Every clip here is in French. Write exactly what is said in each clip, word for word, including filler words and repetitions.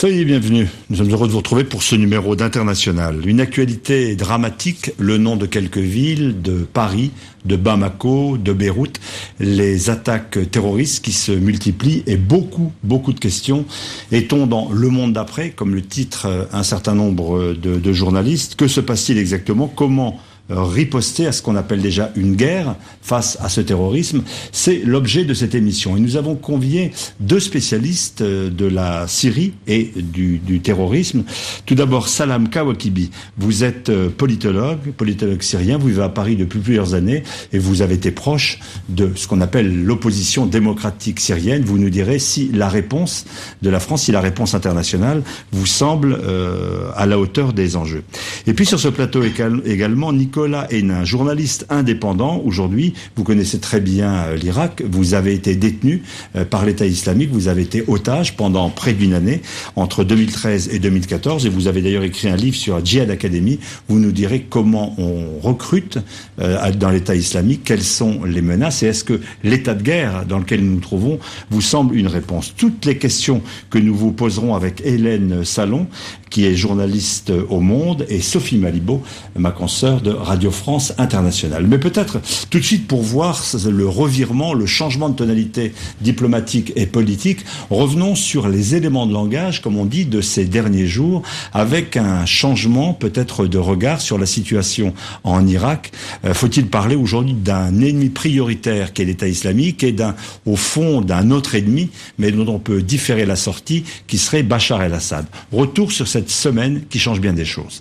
Soyez les bienvenus. Nous sommes heureux de vous retrouver pour ce numéro d'International. Une actualité dramatique, le nom de quelques villes, de Paris, de Bamako, de Beyrouth, les attaques terroristes qui se multiplient et beaucoup, beaucoup de questions. Est-on dans le monde d'après, comme le titre un certain nombre de, de journalistes? Que se passe-t-il exactement? Comment riposter à ce qu'on appelle déjà une guerre face à ce terrorisme? C'est l'objet de cette émission. Et nous avons convié deux spécialistes de la Syrie et du, du terrorisme. Tout d'abord, Salam Kawakibi. Vous êtes politologue, politologue syrien. Vous vivez à Paris depuis plusieurs années et vous avez été proche de ce qu'on appelle l'opposition démocratique syrienne. Vous nous direz si la réponse de la France, si la réponse internationale vous semble euh, à la hauteur des enjeux. Et puis sur ce plateau également, Nicolas Nicolas Hénin, journaliste indépendant. Aujourd'hui, vous connaissez très bien euh, l'Irak. Vous avez été détenu euh, par l'État islamique. Vous avez été otage pendant près d'une année, entre deux mille treize et deux mille quatorze. Et vous avez d'ailleurs écrit un livre sur Djihad Academy. Vous nous direz comment on recrute euh, dans l'État islamique, quelles sont les menaces et est-ce que l'état de guerre dans lequel nous nous trouvons vous semble une réponse. Toutes les questions que nous vous poserons avec Hélène Salon, qui est journaliste au Monde, et Sophie Malibaud, ma consoeur de Radio France Internationale. Mais peut-être tout de suite pour voir le revirement, le changement de tonalité diplomatique et politique, revenons sur les éléments de langage, comme on dit, de ces derniers jours, avec un changement peut-être de regard sur la situation en Irak. Euh, faut-il parler aujourd'hui d'un ennemi prioritaire qu'est l'État islamique et d'un, au fond, d'un autre ennemi, mais dont on peut différer la sortie, qui serait Bachar el-Assad. Retour sur cette semaine qui change bien des choses.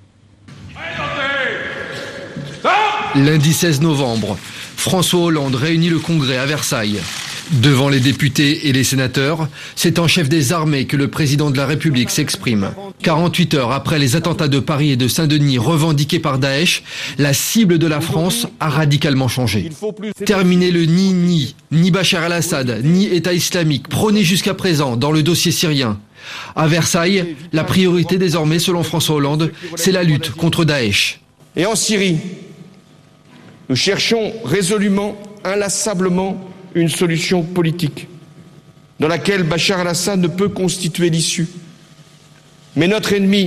Lundi seize novembre, François Hollande réunit le Congrès à Versailles. Devant les députés et les sénateurs, c'est en chef des armées que le président de la République s'exprime. quarante-huit heures après les attentats de Paris et de Saint-Denis revendiqués par Daesh, la cible de la France a radicalement changé. Terminer le ni-ni, ni Bachar el-Assad, ni État islamique, prôné jusqu'à présent dans le dossier syrien. À Versailles, la priorité désormais, selon François Hollande, c'est la lutte contre Daesh. Et en Syrie, nous cherchons résolument, inlassablement, une solution politique dans laquelle Bachar el-Assad ne peut constituer l'issue. Mais notre ennemi,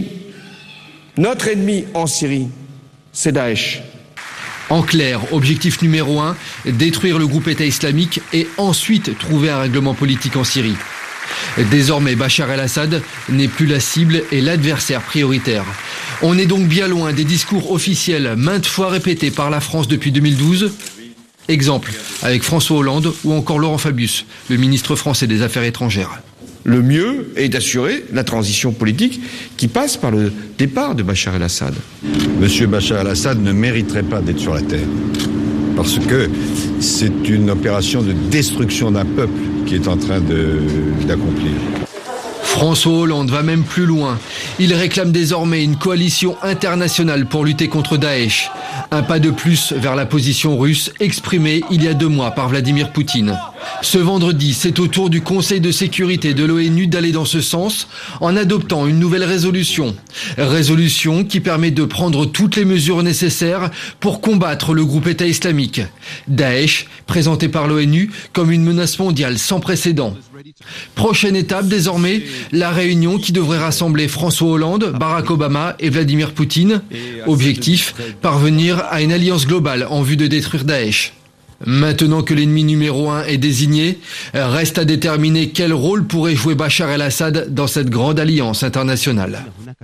notre ennemi en Syrie, c'est Daesh. En clair, objectif numéro un, détruire le groupe État islamique et ensuite trouver un règlement politique en Syrie. Désormais, Bachar el-Assad n'est plus la cible et l'adversaire prioritaire. On est donc bien loin des discours officiels maintes fois répétés par la France depuis deux mille douze. Exemple avec François Hollande ou encore Laurent Fabius, le ministre français des Affaires étrangères. Le mieux est d'assurer la transition politique qui passe par le départ de Bachar el-Assad. Monsieur Bachar el-Assad ne mériterait pas d'être sur la terre. Parce que c'est une opération de destruction d'un peuple qui est en train de, d'accomplir. François Hollande va même plus loin. Il réclame désormais une coalition internationale pour lutter contre Daesh. Un pas de plus vers la position russe exprimée il y a deux mois par Vladimir Poutine. Ce vendredi, c'est au tour du Conseil de sécurité de l'ONU d'aller dans ce sens en adoptant une nouvelle résolution. Résolution qui permet de prendre toutes les mesures nécessaires pour combattre le groupe État islamique. Daesh, présenté par l'ONU comme une menace mondiale sans précédent. Prochaine étape désormais, la réunion qui devrait rassembler François Hollande, Barack Obama et Vladimir Poutine. Objectif, parvenir à une alliance globale en vue de détruire Daesh. Maintenant que l'ennemi numéro un est désigné, reste à déterminer quel rôle pourrait jouer Bachar el-Assad dans cette grande alliance internationale.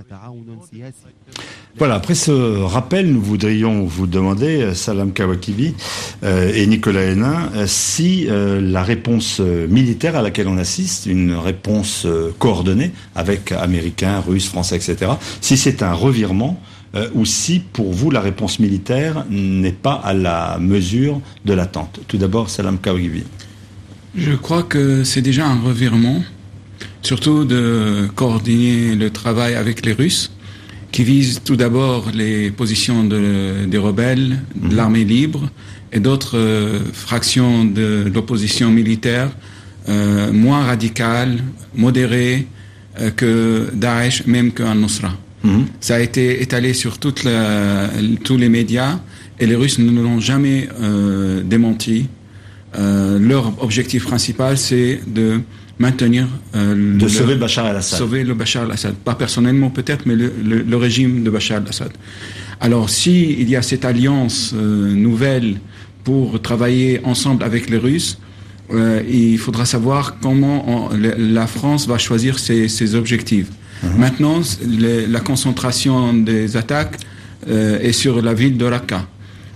Voilà, après ce rappel, nous voudrions vous demander, Salam Kawakibi euh, et Nicolas Hénin, euh, si euh, la réponse militaire à laquelle on assiste, une réponse euh, coordonnée avec Américains, Russes, Français, et cetera, si c'est un revirement euh, ou si, pour vous, la réponse militaire n'est pas à la mesure de l'attente. Tout d'abord, Salam Kawakibi. Je crois que c'est déjà un revirement, surtout de coordonner le travail avec les Russes, qui vise tout d'abord les positions de, des rebelles, de l'armée libre et d'autres euh, fractions de l'opposition militaire euh, moins radicales, modérées euh, que Daesh, même qu'un Nusra. Mm-hmm. Ça a été étalé sur toute la, tous les médias et les Russes ne l'ont jamais euh, démenti. Euh, leur objectif principal, c'est de maintenir euh, de le, sauver Bachar el-Assad. Sauver le Bachar el-Assad, pas personnellement peut-être, mais le, le, le régime de Bachar el-Assad. Alors, si il y a cette alliance euh, nouvelle pour travailler ensemble avec les Russes, euh, il faudra savoir comment on, la France va choisir ses, ses objectifs. Mmh. Maintenant, les, la concentration des attaques euh, est sur la ville de Raqqa.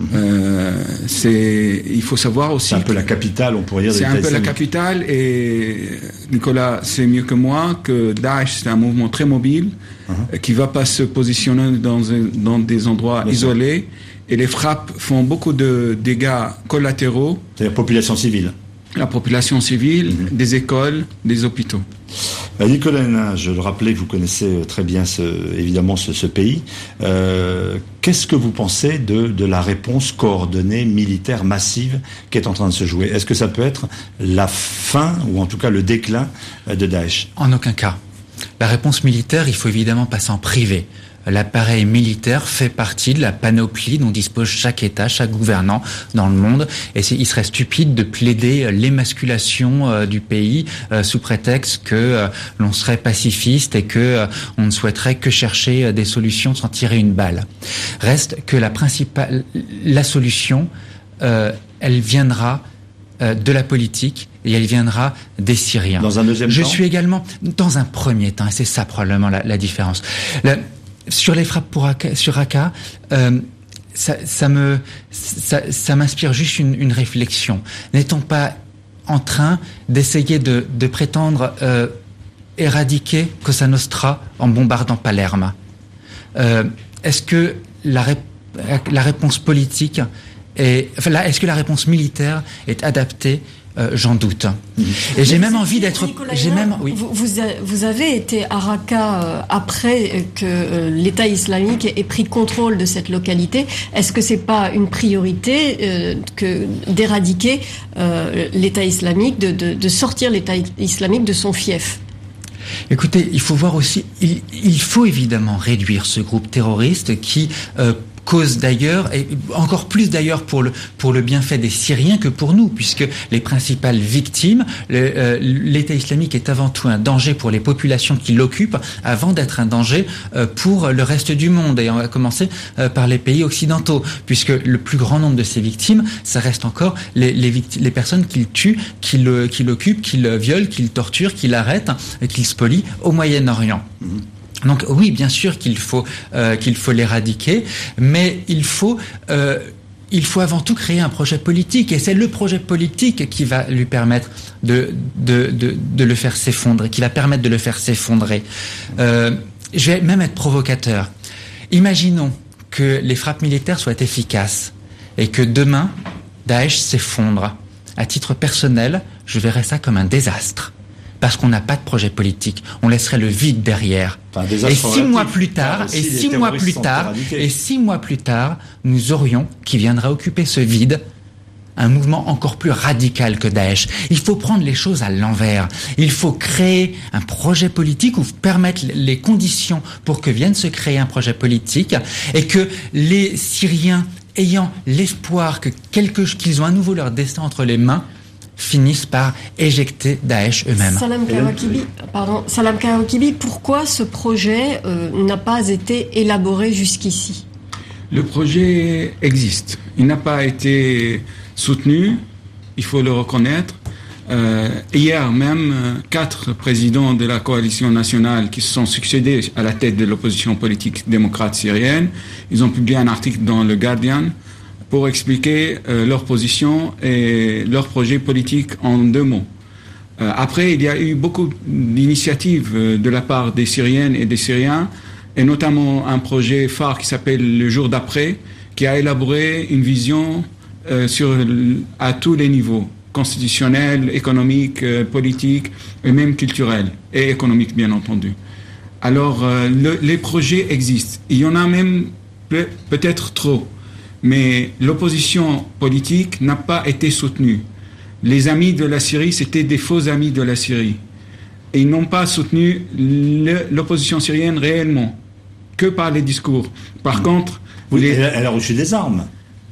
Euh, c'est, il faut savoir aussi. C'est un peu la capitale, on pourrait dire. C'est un peu la capitale, et Nicolas sait mieux que moi que Daesh, c'est un mouvement très mobile, uh-huh. qui va pas se positionner dans, un, dans des endroits Bien isolés, sûr. Et les frappes font beaucoup de dégâts collatéraux. C'est-à-dire population civile. La population civile, mm-hmm. des écoles, des hôpitaux. Nicolas Hénin, je le rappelais, vous connaissez très bien ce, évidemment ce, ce pays. Euh, qu'est-ce que vous pensez de, de la réponse coordonnée militaire massive qui est en train de se jouer? Est-ce que ça peut être la fin, ou en tout cas le déclin de Daesh? En aucun cas. La réponse militaire, il faut évidemment pas s'en priver. L'appareil militaire fait partie de la panoplie dont dispose chaque État, chaque gouvernant dans le monde. Et c'est, il serait stupide de plaider l'émasculation euh, du pays euh, sous prétexte que euh, l'on serait pacifiste et que euh, on ne souhaiterait que chercher euh, des solutions sans tirer une balle. Reste que la principale, la solution, euh, elle viendra euh, de la politique. Et elle viendra des Syriens. Dans un deuxième Je temps. Je suis également dans un premier temps, et c'est ça probablement la, la différence. La, Sur les frappes pour Raqqa, sur Raqqa, euh, ça, ça me, ça, ça m'inspire juste une, une réflexion. N'est-on pas en train d'essayer de, de prétendre euh, éradiquer Cosa Nostra en bombardant Palerme? euh, Est-ce que la, rép- la réponse politique est, enfin, la, est-ce que la réponse militaire est adaptée? Euh, j'en doute. Mmh. Et j'ai même envie d'être. Nicolas j'ai Hénin, même. Oui. Vous, vous, a, vous avez été à Raqqa euh, après que euh, l'État islamique ait pris contrôle de cette localité. Est-ce que c'est pas une priorité euh, que d'éradiquer euh, l'État islamique, de, de, de sortir l'État islamique de son fief? Écoutez, il faut voir aussi. Il, il faut évidemment réduire ce groupe terroriste qui. Euh, cause d'ailleurs, et encore plus d'ailleurs pour le, pour le bienfait des Syriens que pour nous, puisque les principales victimes, le, euh, l'État islamique est avant tout un danger pour les populations qui l'occupent, avant d'être un danger euh, pour le reste du monde. Et on va commencer euh, par les pays occidentaux, puisque le plus grand nombre de ces victimes, ça reste encore les, les, victimes, les personnes qu'il tue, qu'il le, qu'il l'occupent, qu'il le viole, qu'il torture, qu'il arrête, qu'il spolie au Moyen-Orient. Mmh. Donc oui, bien sûr qu'il faut euh, qu'il faut l'éradiquer, mais il faut euh, il faut avant tout créer un projet politique, et c'est le projet politique qui va lui permettre de de de, de le faire s'effondrer, qui va permettre de le faire s'effondrer. Euh, je vais même être provocateur. Imaginons que les frappes militaires soient efficaces et que demain Daesh s'effondre. À titre personnel, je verrais ça comme un désastre. Parce qu'on n'a pas de projet politique, on laisserait le vide derrière. Enfin, et six mois plus tard, et six mois plus tard, et six mois plus tard, nous aurions, qui viendra occuper ce vide, un mouvement encore plus radical que Daesh. Il faut prendre les choses à l'envers. Il faut créer un projet politique ou permettre les conditions pour que vienne se créer un projet politique, et que les Syriens, ayant l'espoir que quelque, qu'ils ont à nouveau leur destin entre les mains, finissent par éjecter Daesh eux-mêmes. Salam Kawakibi, pardon, Salam Kawakibi, pourquoi ce projet euh, n'a pas été élaboré jusqu'ici? Le projet existe. Il n'a pas été soutenu, il faut le reconnaître. Euh, hier même, quatre présidents de la coalition nationale qui se sont succédés à la tête de l'opposition politique démocrate syrienne, ils ont publié un article dans le Guardian pour expliquer euh, leur position et leur projet politique en deux mots. Euh, après, il y a eu beaucoup d'initiatives euh, de la part des Syriennes et des Syriens, et notamment un projet phare qui s'appelle Le Jour d'après, qui a élaboré une vision euh, sur, à tous les niveaux, constitutionnel, économique, euh, politique, et même culturel, et économique, bien entendu. Alors, euh, le, les projets existent. Il y en a même peut, peut-être trop. Mais l'opposition politique n'a pas été soutenue. Les amis de la Syrie, c'était des faux amis de la Syrie. Et ils n'ont pas soutenu le, l'opposition syrienne réellement, que par les discours. Par mmh. contre... Oui, les... elle, elle a reçu des armes.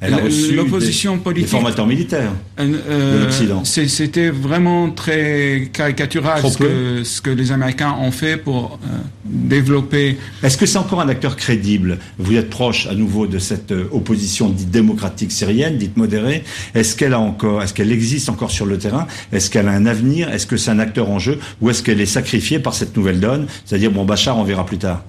Elle a reçu l'opposition des, politique, des formateurs militaires euh, de l'Occident. C'était vraiment très caricatural Trop ce que, ce que les Américains ont fait pour euh, développer. Est-ce que c'est encore un acteur crédible? Vous êtes proche à nouveau de cette opposition dite démocratique syrienne, dite modérée. Est-ce qu'elle a encore, est-ce qu'elle existe encore sur le terrain? Est-ce qu'elle a un avenir? Est-ce que c'est un acteur en jeu? Ou est-ce qu'elle est sacrifiée par cette nouvelle donne? C'est-à-dire, bon, Bachar, on verra plus tard.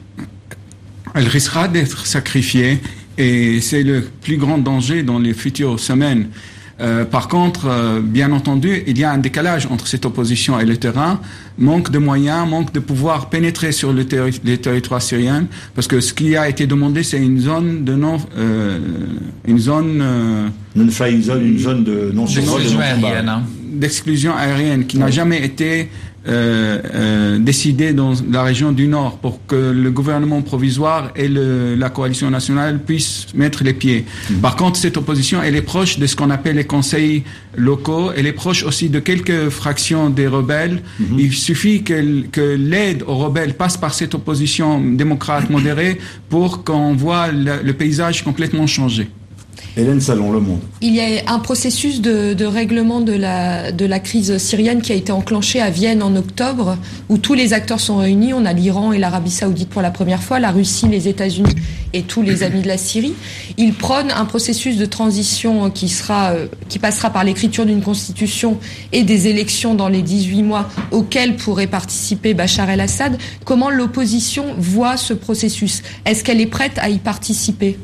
Elle risquera d'être sacrifiée. Et c'est le plus grand danger dans les futures semaines. Euh, par contre, euh, bien entendu, il y a un décalage entre cette opposition et le terrain, manque de moyens, manque de pouvoir pénétrer sur le terri- les territoires syriens, parce que ce qui a été demandé, c'est une zone de non, euh, une zone euh, non-flying zone, une zone de non-survol, de non-combat, d'exclusion aérienne, qui n'a jamais été Euh, euh, décidé dans la région du Nord pour que le gouvernement provisoire et le, la coalition nationale puissent mettre les pieds. Mmh. Par contre, cette opposition, elle est proche de ce qu'on appelle les conseils locaux, elle est proche aussi de quelques fractions des rebelles. Mmh. Il suffit que, que l'aide aux rebelles passe par cette opposition démocrate modérée pour qu'on voit le, le paysage complètement changer. Hélène Salon, Le Monde. Il y a un processus de, de règlement de la, de la crise syrienne qui a été enclenché à Vienne en octobre, où tous les acteurs sont réunis. On a l'Iran et l'Arabie Saoudite pour la première fois, la Russie, les États-Unis et tous les amis de la Syrie. Ils prônent un processus de transition qui sera, qui passera par l'écriture d'une constitution et des élections dans les dix-huit mois auxquelles pourrait participer Bachar el-Assad. Comment l'opposition voit ce processus? Est-ce qu'elle est prête à y participer?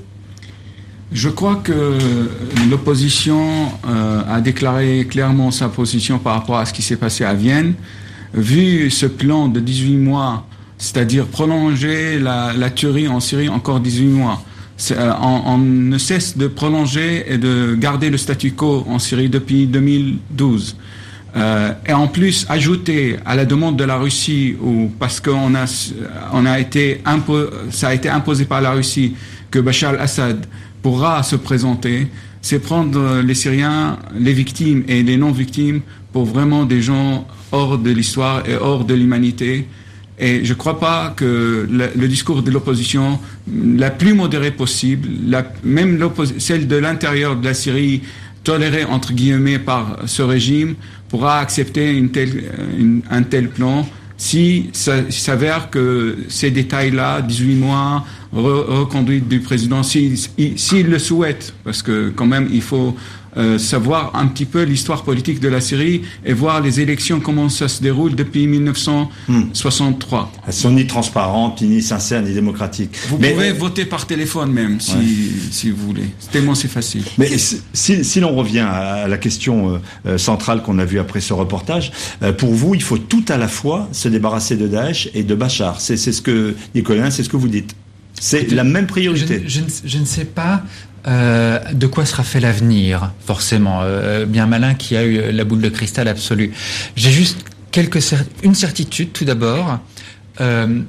Je crois que l'opposition euh, a déclaré clairement sa position par rapport à ce qui s'est passé à Vienne. Vu ce plan de dix-huit mois, c'est-à-dire prolonger la, la tuerie en Syrie encore dix-huit mois, euh, on, on ne cesse de prolonger et de garder le statu quo en Syrie depuis deux mille douze. Euh, et en plus, ajouter à la demande de la Russie, ou parce qu'on a, on a été impo, ça a été imposé par la Russie que Bachar el-Assad pourra se présenter, c'est prendre les Syriens, les victimes et les non-victimes pour vraiment des gens hors de l'histoire et hors de l'humanité. Et je ne crois pas que le, le discours de l'opposition, la plus modérée possible, la, même celle de l'intérieur de la Syrie, tolérée entre guillemets par ce régime, pourra accepter une telle, une, un tel plan si ça s'avère que ces détails-là, dix-huit mois, re, reconduite du président, s'il si, si le souhaite, parce que quand même il faut euh, savoir un petit peu l'histoire politique de la Syrie et voir les élections, comment ça se déroule depuis mille neuf cent soixante-trois. Hmm. Elles sont ni transparentes, ni sincères, ni démocratiques. Vous Mais, pouvez euh, voter par téléphone même, si, ouais. si vous voulez. Tellement c'est facile. Mais si, si l'on revient à la question euh, centrale qu'on a vue après ce reportage, euh, pour vous, il faut tout à la fois se débarrasser de Daesh et de Bachar. C'est, c'est ce que, Nicolas, c'est ce que vous dites. C'est je, la même priorité. Je, je, je ne sais pas euh, de quoi sera fait l'avenir, forcément. Euh, bien malin qui a eu la boule de cristal absolue. J'ai juste quelques cer- une certitude, tout d'abord. Euh,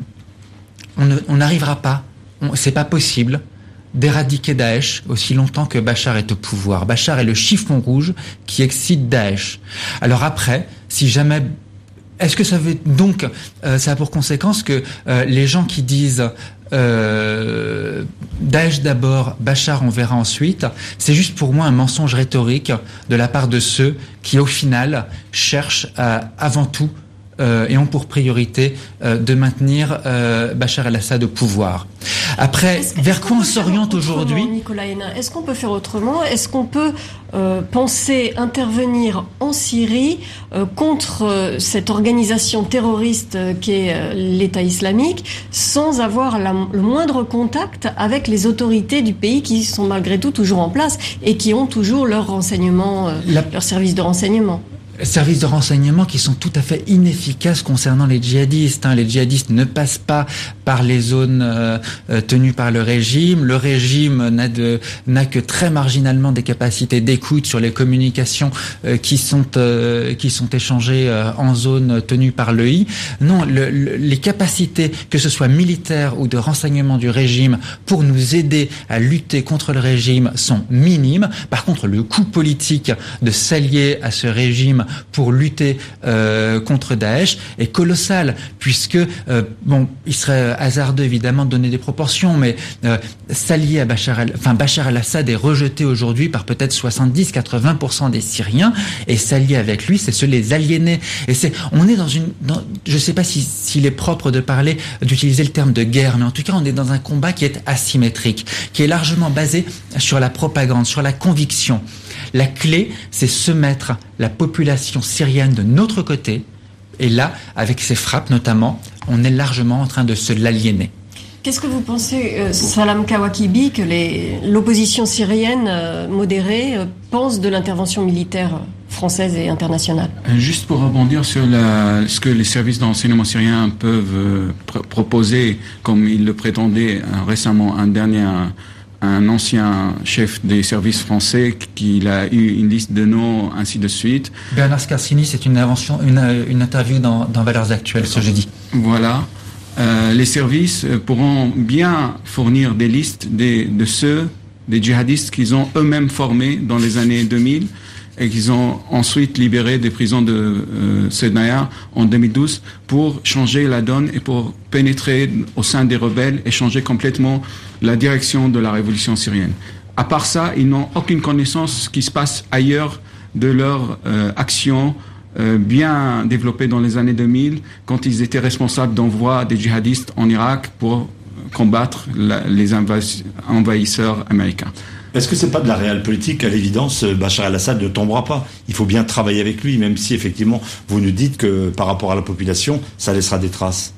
on n'arrivera pas, on, c'est pas possible d'éradiquer Daesh aussi longtemps que Bachar est au pouvoir. Bachar est le chiffon rouge qui excite Daesh. Alors après, si jamais... Est-ce que ça veut donc euh, ça a pour conséquence que euh, les gens qui disent euh, Daesh d'abord, Bachar on verra ensuite, c'est juste pour moi un mensonge rhétorique de la part de ceux qui au final cherchent à, avant tout euh, et ont pour priorité euh, de maintenir euh, Bachar el-Assad au pouvoir. Après, est-ce, vers est-ce quoi on s'oriente aujourd'hui ? Nicolas Hénin, est-ce qu'on peut faire autrement ? Est-ce qu'on peut euh, penser intervenir en Syrie euh, contre euh, cette organisation terroriste euh, qu'est euh, l'État islamique sans avoir la, le moindre contact avec les autorités du pays qui sont malgré tout toujours en place et qui ont toujours leurs renseignements, euh, la... leurs services de renseignement ? Services de renseignement qui sont tout à fait inefficaces concernant les djihadistes. Hein. Les djihadistes ne passent pas par les zones euh, tenues par le régime. Le régime n'a, de, n'a que très marginalement des capacités d'écoute sur les communications euh, qui sont euh, qui sont échangées euh, en zone tenue par l'E I. Non, le, le, les capacités, que ce soit militaires ou de renseignement du régime, pour nous aider à lutter contre le régime sont minimes. Par contre, le coût politique de s'allier à ce régime pour lutter euh, contre Daesh est colossal, puisque euh, bon, il serait hasardeux évidemment de donner des proportions, mais euh, s'allier à Bachar el, enfin Bachar el-Assad est rejeté aujourd'hui par peut-être soixante-dix à quatre-vingts pour cent des Syriens, et s'allier avec lui, c'est se les aliéner. Et c'est, on est dans une, dans, je sais pas si s'il est propre de parler, d'utiliser le terme de guerre, mais en tout cas, on est dans un combat qui est asymétrique, qui est largement basé sur la propagande, sur la conviction. La clé, c'est se mettre la population syrienne de notre côté, et là, avec ces frappes notamment, on est largement en train de se l'aliéner. Qu'est-ce que vous pensez, euh, Salam Kawakibi, que les, l'opposition syrienne euh, modérée euh, pense de l'intervention militaire française et internationale? Juste pour rebondir sur la, ce que les services de renseignement syriens peuvent euh, pr- proposer, comme ils le prétendaient euh, récemment, un dernier, un, un ancien chef des services français, qu'il a eu une liste de noms, ainsi de suite. Bernard Scarsini, c'est une, invention, une, une interview dans, dans Valeurs Actuelles ce jeudi. Voilà. Euh, les services pourront bien fournir des listes des, de ceux, des djihadistes qu'ils ont eux-mêmes formés dans les années deux mille et qu'ils ont ensuite libérés des prisons de euh, Sednaya en deux mille douze pour changer la donne et pour pénétrer au sein des rebelles et changer complètement la direction de la révolution syrienne. À part ça, ils n'ont aucune connaissance de ce qui se passe ailleurs de leur euh, action Euh, bien développé dans les années deux mille, quand ils étaient responsables d'envoi des djihadistes en Irak pour combattre la, les envahis, envahisseurs américains. Est-ce que c'est pas de la réelle politique? À l'évidence, Bachar el-Assad ne tombera pas. Il faut bien travailler avec lui, même si effectivement vous nous dites que par rapport à la population, ça laissera des traces.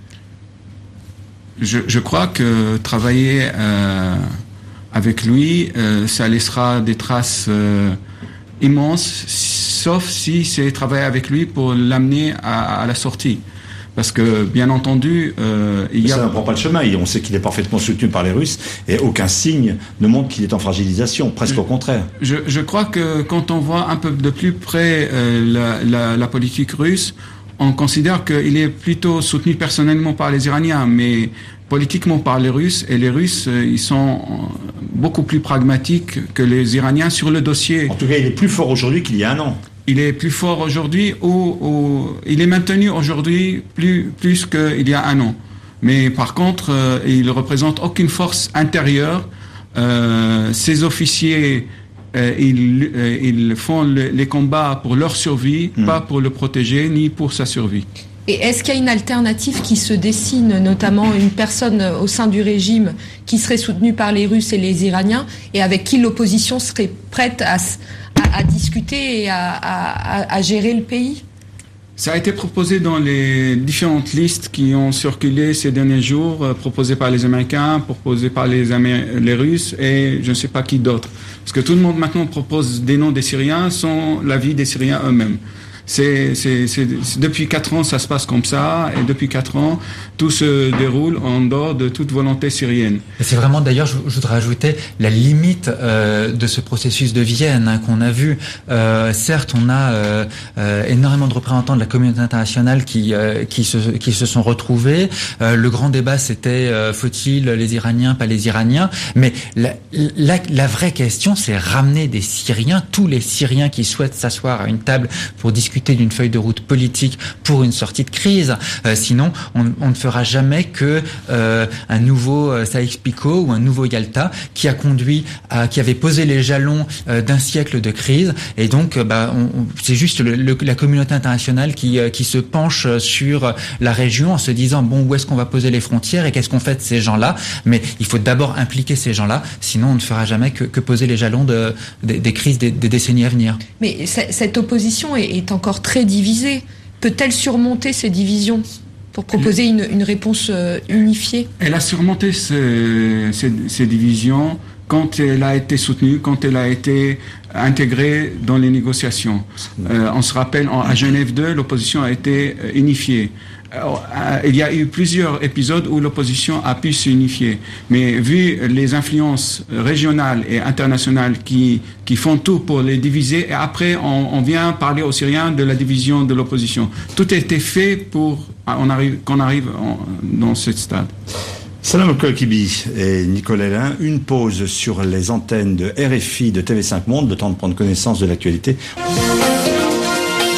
Je, je crois que travailler euh, avec lui, euh, ça laissera des traces euh, immenses, sauf si c'est travailler avec lui pour l'amener à, à la sortie. Parce que, bien entendu, euh, il y a... Ça ne prend pas le chemin. On sait qu'il est parfaitement soutenu par les Russes et aucun signe ne montre qu'il est en fragilisation, presque je, au contraire. Je, je crois que quand on voit un peu de plus près euh, la, la, la politique russe, on considère qu'il est plutôt soutenu personnellement par les Iraniens, mais politiquement par les Russes, et les Russes, ils sont beaucoup plus pragmatiques que les Iraniens sur le dossier. En tout cas, il est plus fort aujourd'hui qu'il y a un an. Il est plus fort aujourd'hui, ou, ou il est maintenu aujourd'hui plus, plus qu'il y a un an. Mais par contre, euh, il ne représente aucune force intérieure. Euh, ses officiers, euh, ils, euh, ils font le, les combats pour leur survie, mmh. pas pour le protéger, ni pour sa survie. Et est-ce qu'il y a une alternative qui se dessine, notamment une personne au sein du régime qui serait soutenue par les Russes et les Iraniens, et avec qui l'opposition serait prête à, à, à discuter et à, à, à gérer le pays? Ça a été proposé dans les différentes listes qui ont circulé ces derniers jours, euh, proposées par les Américains, proposées par les, Amé- les Russes et je ne sais pas qui d'autre. Parce que tout le monde maintenant propose des noms des Syriens sans l'avis des Syriens eux-mêmes. C'est, c'est, c'est, c'est, depuis quatre ans, ça se passe comme ça, et depuis quatre ans, tout se déroule en dehors de toute volonté syrienne. Et c'est vraiment, d'ailleurs, je, je voudrais ajouter la limite euh, de ce processus de Vienne hein, qu'on a vu. Euh, certes, on a euh, euh, énormément de représentants de la communauté internationale qui euh, qui se qui se sont retrouvés. Euh, le grand débat, c'était euh, faut-il les Iraniens, pas les Iraniens. Mais la, la, la vraie question, c'est ramener des Syriens, tous les Syriens qui souhaitent s'asseoir à une table pour discuter d'une feuille de route politique pour une sortie de crise. Euh, sinon, on, on ne fera jamais que euh, un nouveau euh, Saïx-Picot ou un nouveau Yalta qui a conduit à, qui avait posé les jalons euh, d'un siècle de crise. Et donc, euh, bah, on, on, c'est juste le, le, la communauté internationale qui, euh, qui se penche sur la région en se disant bon, où est-ce qu'on va poser les frontières et qu'est-ce qu'on fait de ces gens-là. Mais il faut d'abord impliquer ces gens-là, sinon on ne fera jamais que, que poser les jalons de, de, des crises des, des décennies à venir. Mais cette opposition est, est encore très divisée. Peut-elle surmonter ces divisions pour proposer une, une réponse euh, unifiée? Elle a surmonté ces, ces, ces divisions quand elle a été soutenue, quand elle a été intégrée dans les négociations. Euh, on se rappelle, en, à Genève deux, l'opposition a été euh, unifiée. Euh, il y a eu plusieurs épisodes où l'opposition a pu s'unifier. Mais vu les influences régionales et internationales qui, qui font tout pour les diviser, et après on, on vient parler aux Syriens de la division de l'opposition. Tout a été fait pour on arrive, qu'on arrive en, dans ce stade. Salam Kawakibi et Nicolas Héllin, une pause sur les antennes de R F I de T V cinq Monde, le temps de prendre connaissance de l'actualité.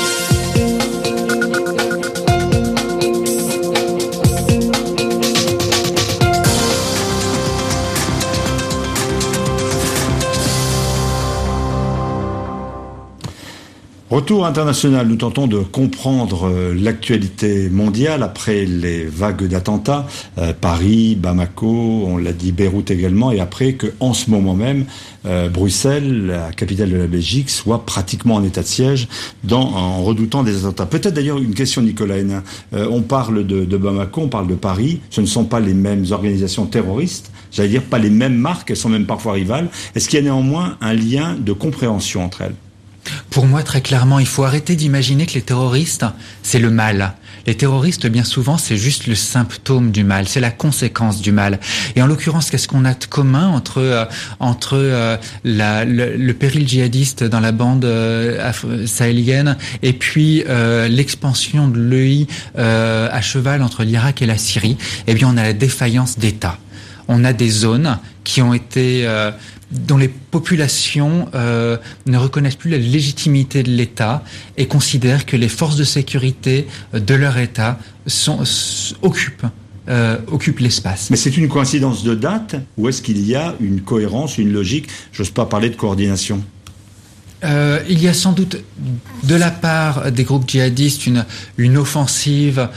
Retour international, nous tentons de comprendre euh, l'actualité mondiale après les vagues d'attentats, euh, Paris, Bamako, on l'a dit Beyrouth également, et après que en ce moment même, euh, Bruxelles, la capitale de la Belgique, soit pratiquement en état de siège dans, en redoutant des attentats. Peut-être d'ailleurs une question, Nicolas Hénin. Euh, on parle de, de Bamako, on parle de Paris, ce ne sont pas les mêmes organisations terroristes, j'allais dire pas les mêmes marques, elles sont même parfois rivales. Est-ce qu'il y a néanmoins un lien de compréhension entre elles ? Pour moi, très clairement, il faut arrêter d'imaginer que les terroristes, c'est le mal. Les terroristes, bien souvent, c'est juste le symptôme du mal, c'est la conséquence du mal. Et en l'occurrence, qu'est-ce qu'on a de commun entre euh, entre euh, la, le, le péril djihadiste dans la bande euh, sahélienne et puis euh, l'expansion de l'E I euh, à cheval entre l'Irak et la Syrie? Eh bien, on a la défaillance d'État. On a des zones qui ont été euh, dont les populations euh, ne reconnaissent plus la légitimité de l'État et considèrent que les forces de sécurité de leur État sont, s- occupent, euh, occupent l'espace. Mais c'est une coïncidence de date ou est-ce qu'il y a une cohérence, une logique? J'ose pas parler de coordination. Euh, il y a sans doute de la part des groupes djihadistes une, une offensive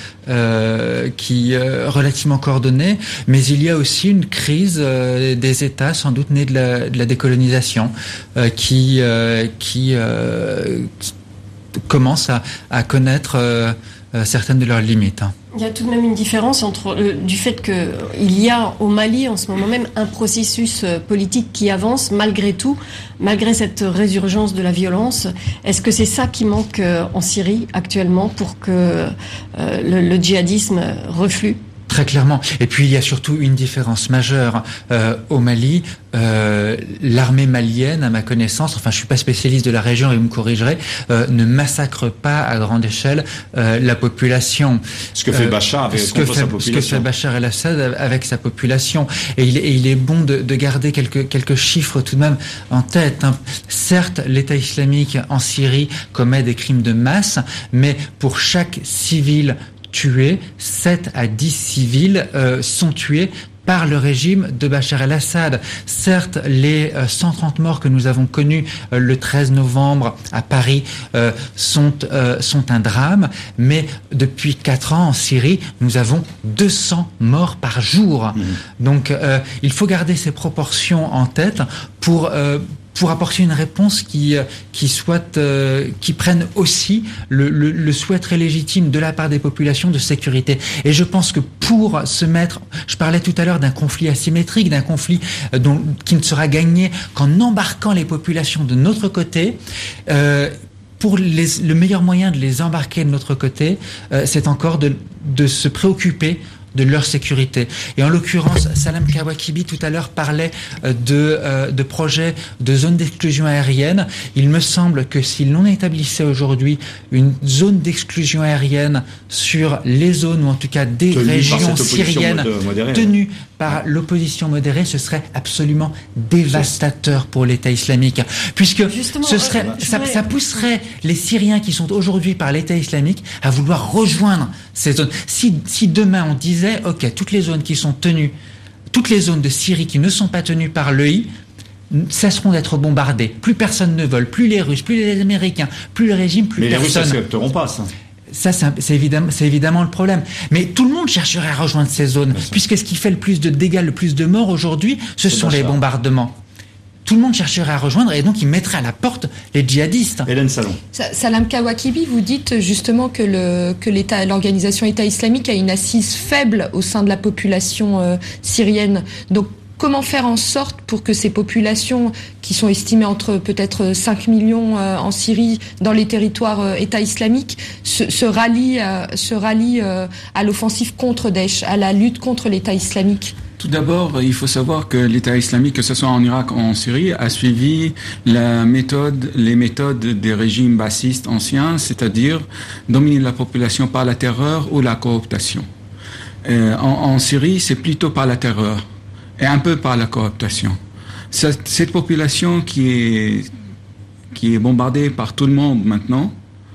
euh, qui euh, relativement coordonnée, mais il y a aussi une crise euh, des États, sans doute née de la, de la décolonisation, euh, qui, euh, qui, euh, qui commence à, à connaître euh, euh, certaines de leurs limites. Hein. Il y a tout de même une différence entre euh, du fait que il y a au Mali en ce moment même un processus euh, politique qui avance malgré tout, malgré cette résurgence de la violence. Est-ce que c'est ça qui manque euh, en Syrie actuellement pour que euh, le, le djihadisme reflue ? Très clairement. Et puis il y a surtout une différence majeure euh, au Mali. Euh, l'armée malienne, à ma connaissance, enfin je suis pas spécialiste de la région et vous me corrigerez, euh, ne massacre pas à grande échelle euh, la population. Ce que fait euh, Bachar avec ce que contre fait, sa population. Ce que fait Bachar el-Assad avec sa population. Et il, et il est bon de, de garder quelques, quelques chiffres tout de même en tête. Hein. Certes, l'État islamique en Syrie commet des crimes de masse, mais pour chaque civil tués, sept à dix civils euh, sont tués par le régime de Bachar el-Assad. Certes, les euh, cent trente morts que nous avons connus euh, le treize novembre à Paris euh, sont, euh, sont un drame, mais depuis quatre ans en Syrie, nous avons deux cents morts par jour. Mmh. Donc euh, il faut garder ces proportions en tête pour... Euh, pour apporter une réponse qui qui soit euh, qui prenne aussi le, le, le souhait très légitime de la part des populations de sécurité. Et je pense que pour se mettre, je parlais tout à l'heure d'un conflit asymétrique, d'un conflit euh, dont qui ne sera gagné qu'en embarquant les populations de notre côté. Euh, Pour les, le meilleur moyen de les embarquer de notre côté, euh, c'est encore de de se préoccuper de leur sécurité. Et en l'occurrence, Salam Kawakibi tout à l'heure parlait de, euh, de projets de zones d'exclusion aérienne. Il me semble que si l'on établissait aujourd'hui une zone d'exclusion aérienne sur les zones, ou en tout cas des Tenu régions syriennes modérée, tenues par l'opposition modérée, ce serait absolument dévastateur pour l'État islamique. Puisque Justement, ce serait, euh, ça, voudrais... ça pousserait les Syriens qui sont aujourd'hui par l'État islamique à vouloir rejoindre ces zones. Si, si demain on disait ok, toutes les zones qui sont tenues, toutes les zones de Syrie qui ne sont pas tenues par l'E I cesseront d'être bombardées. Plus personne ne vole, plus les Russes, plus les Américains, plus le régime, plus Mais personne. Mais les Russes n'accepteront pas ça. Ça, c'est, c'est, évidemment, c'est évidemment le problème. Mais tout le monde chercherait à rejoindre ces zones, puisque ce qui fait le plus de dégâts, le plus de morts aujourd'hui, ce c'est sont les bombardements. Tout le monde chercherait à rejoindre et donc il mettrait à la porte les djihadistes. Hélène Salon. Salam Kawakibi, vous dites justement que, le, que l'État, l'organisation État islamique a une assise faible au sein de la population euh, syrienne. Donc comment faire en sorte pour que ces populations, qui sont estimées entre peut-être cinq millions euh, en Syrie, dans les territoires euh, État islamique, se, se rallient, euh, se rallient euh, à l'offensive contre Daesh, à la lutte contre l'État islamique? Tout d'abord, il faut savoir que l'État islamique, que ce soit en Irak ou en Syrie, a suivi la méthode, les méthodes des régimes bassistes anciens, c'est-à-dire dominer la population par la terreur ou la cooptation. Euh, en, en Syrie, c'est plutôt par la terreur et un peu par la cooptation. Cette, cette population qui est qui est bombardée par tout le monde maintenant,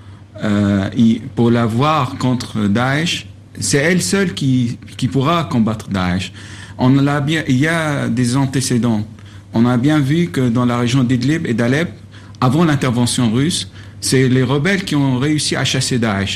euh, pour la voir contre Daesh, c'est elle seule qui qui pourra combattre Daesh. On l'a bien, il y a des antécédents. On a bien vu que dans la région d'Idlib et d'Alep, avant l'intervention russe, C'est les rebelles qui ont réussi à chasser Daesh.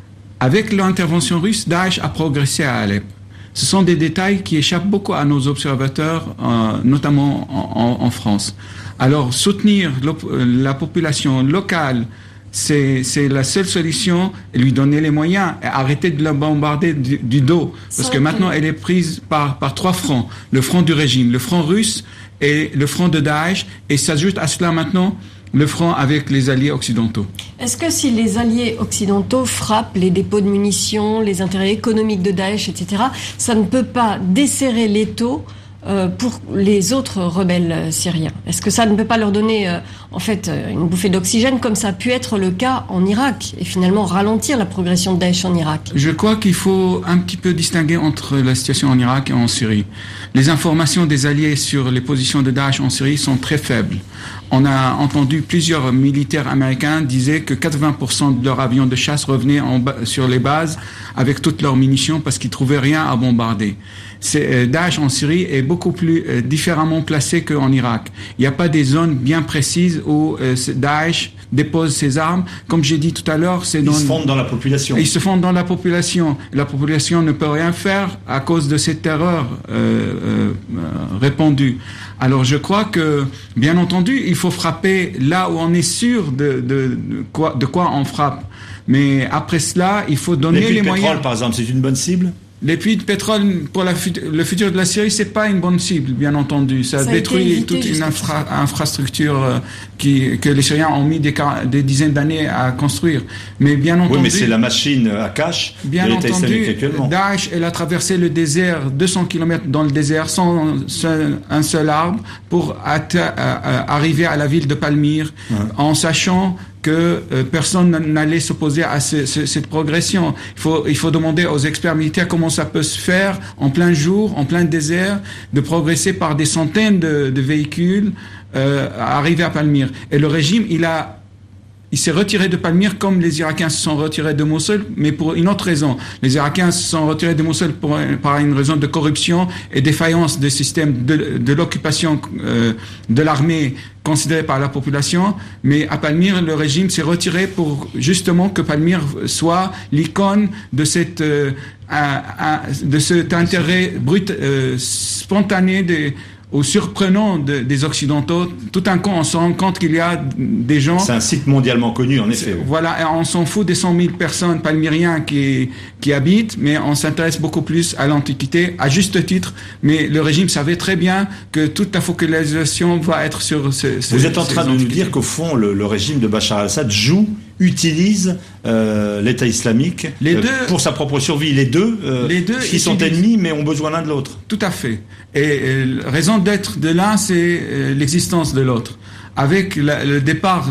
Avec l'intervention russe, Daesh a progressé à Alep. Ce sont des détails qui échappent beaucoup à nos observateurs, euh, notamment en, en, en France. Alors, soutenir la population locale, c'est, c'est la seule solution, et lui donner les moyens, et arrêter de la bombarder du, du dos. Parce que maintenant, elle est prise par, par trois fronts. Le front du régime, le front russe et le front de Daesh. Et s'ajoute à cela maintenant le front avec les alliés occidentaux. Est-ce que si les alliés occidentaux frappent les dépôts de munitions, les intérêts économiques de Daesh, et cetera, ça ne peut pas desserrer l'étau euh, pour les autres rebelles syriens? Est-ce que ça ne peut pas leur donner euh, en fait une bouffée d'oxygène comme ça a pu être le cas en Irak et finalement ralentir la progression de Daesh en Irak? Je crois qu'il faut un petit peu distinguer entre la situation en Irak et en Syrie. Les informations des alliés sur les positions de Daesh en Syrie sont très faibles. On a entendu plusieurs militaires américains disaient que quatre-vingts pour cent de leurs avions de chasse revenaient en ba- sur les bases avec toutes leurs munitions parce qu'ils trouvaient rien à bombarder. C'est, euh, Daesh en Syrie est beaucoup plus euh, différemment placé qu'en Irak. Il n'y a pas des zones bien précises où euh, Daesh dépose ses armes. Comme j'ai dit tout à l'heure, c'est ils dans... se fondent dans la population. Ils se fondent dans la population. La population ne peut rien faire à cause de cette terreur euh, euh, répandue. Alors je crois que, bien entendu, il faut frapper là où on est sûr de, de, de, quoi, de quoi on frappe. Mais après cela, il faut donner les, les moyens. Le pétrole, par exemple, c'est une bonne cible? Les puits de pétrole pour la, le futur de la Syrie, c'est pas une bonne cible, bien entendu. Ça, ça détruit évité, toute une infra, infrastructure euh, qui, que les Syriens ont mis des, des dizaines d'années à construire. Mais bien entendu. Oui, mais c'est la machine à cash bien de l'État islamique actuellement. Daesh, elle a traversé le désert, deux cents kilomètres dans le désert, sans seul, un seul arbre, pour atte- à, à, arriver à la ville de Palmyre, ouais. en sachant que euh, personne n'allait s'opposer à ce, ce, cette progression. Il faut, il faut demander aux experts militaires comment ça peut se faire en plein jour, en plein désert, de progresser par des centaines de, de véhicules, euh, à arriver à Palmyre. Et le régime, il a Il s'est retiré de Palmyre comme les Irakiens se sont retirés de Mossoul, mais pour une autre raison. Les Irakiens se sont retirés de Mossoul pour, par une raison de corruption et défaillance des systèmes de, de l'occupation euh, de l'armée considérée par la population. Mais à Palmyre, le régime s'est retiré pour justement que Palmyre soit l'icône de cette euh, un, un, de cet intérêt brut, euh, spontané des au surprenant de, des Occidentaux. Tout d'un coup, on se rend compte qu'il y a des gens... C'est un site mondialement connu, en effet. Voilà, et on s'en fout des cent mille personnes palmyriens qui, qui habitent, mais on s'intéresse beaucoup plus à l'Antiquité, à juste titre. Mais le régime savait très bien que toute la focalisation va être sur... Ce, ce, Vous êtes en train de nous dire qu'au fond, le, le régime de Bachar al-Assad joue, utilise euh, l'État islamique les euh, deux, pour sa propre survie. Les deux, euh, les deux qui sont ennemis, mais ont besoin l'un de l'autre. Tout à fait. Et euh, raison d'être de l'un, c'est euh, l'existence de l'autre. Avec la, le départ,